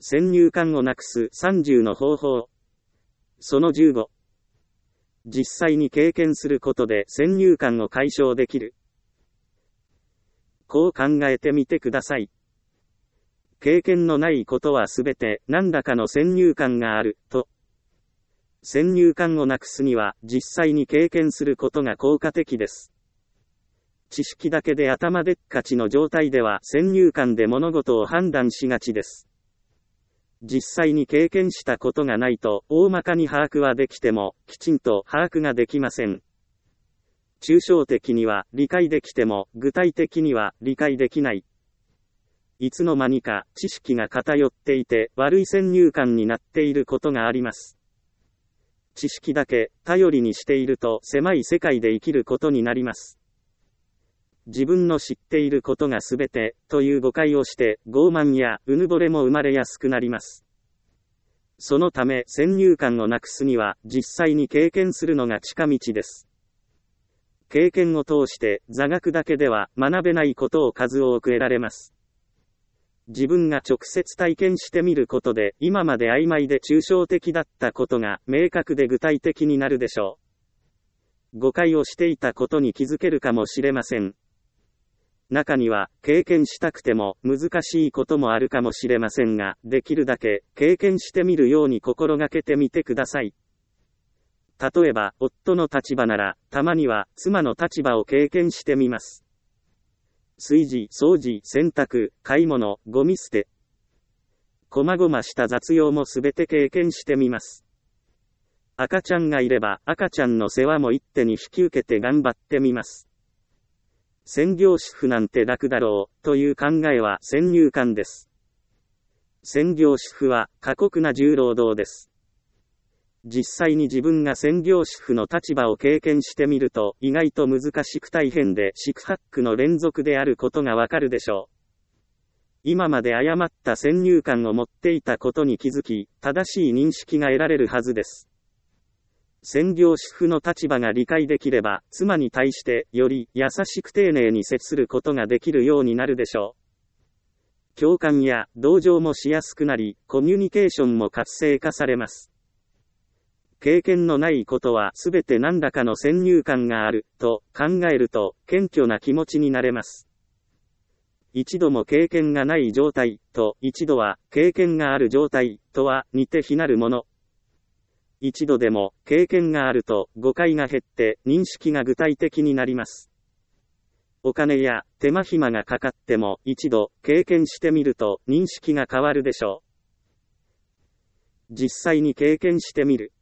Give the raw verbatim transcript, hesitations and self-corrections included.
先入観をなくすさんじゅうの方法。そのじゅうご。実際に経験することで先入観を解消できる。こう考えてみてください。経験のないことはすべて何らかの先入観がある、と。先入観をなくすには実際に経験することが効果的です。知識だけで頭でっかちの状態では先入観で物事を判断しがちです。実際に経験したことがないと大まかに把握はできてもきちんと把握ができません。抽象的には理解できても具体的には理解できない。いつの間にか知識が偏っていて悪い先入観になっていることがあります。知識だけ頼りにしていると狭い世界で生きることになります。自分の知っていることがすべてという誤解をして傲慢やうぬぼれも生まれやすくなります。そのため先入観をなくすには実際に経験するのが近道です。経験を通して座学だけでは学べないことを数多く得られます。自分が直接体験してみることで今まで曖昧で抽象的だったことが明確で具体的になるでしょう。誤解をしていたことに気づけるかもしれません。中には経験したくても難しいこともあるかもしれませんが、できるだけ経験してみるように心がけてみてください。例えば夫の立場ならたまには妻の立場を経験してみます。炊事、掃除、洗濯、買い物、ゴミ捨て。こまごました雑用もすべて経験してみます。赤ちゃんがいれば赤ちゃんの世話も一手に引き受けて頑張ってみます。専業主婦なんて楽だろうという考えは先入観です。専業主婦は過酷な重労働です。実際に自分が専業主婦の立場を経験してみると意外と難しく大変で四苦八苦の連続であることがわかるでしょう。今まで誤った先入観を持っていたことに気づき、正しい認識が得られるはずです。専業主婦の立場が理解できれば、妻に対してより優しく丁寧に接することができるようになるでしょう。共感や同情もしやすくなり、コミュニケーションも活性化されます。経験のないことはすべて何らかの先入観があると考えると謙虚な気持ちになれます。一度も経験がない状態と一度は経験がある状態とは似て非なるもの。一度でも経験があると誤解が減って認識が具体的になります。お金や手間暇がかかっても一度経験してみると認識が変わるでしょう。実際に経験してみる。